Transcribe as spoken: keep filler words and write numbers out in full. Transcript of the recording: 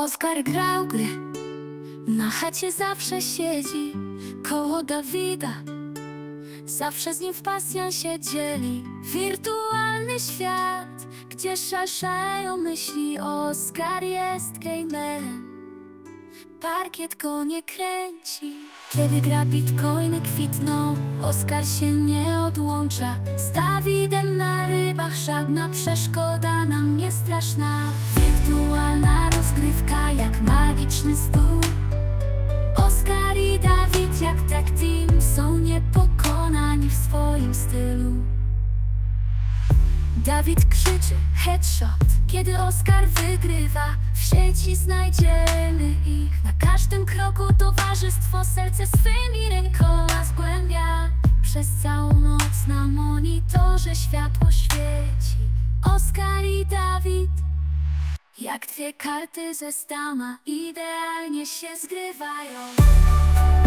Oskar grał gry, na chacie zawsze siedzi koło Dawida, zawsze z nim w pasjansie dzieli. Wirtualny świat, gdzie szalszają myśli. Oskar jest gamerem, parkiet go nie kręci. Kiedy gra bitcoiny kwitną, Oskar się nie odłącza. Z Dawidem na rybach żadna przeszkoda nam nie straszna. Wirtualna rozgrywka jak magiczny stół. Oskar i Dawid jak tag team są niepokonani w swoim stylu. Dawid krzyczy headshot, kiedy Oskar wygrywa. W sieci znajdziemy ich na każdym kroku. Towarzystwo serce swymi rękoma zgłębia. Przez całą noc na monitorze światło świeci. Oskar i Dawid jak dwie karty ze stama idealnie się zgrywają.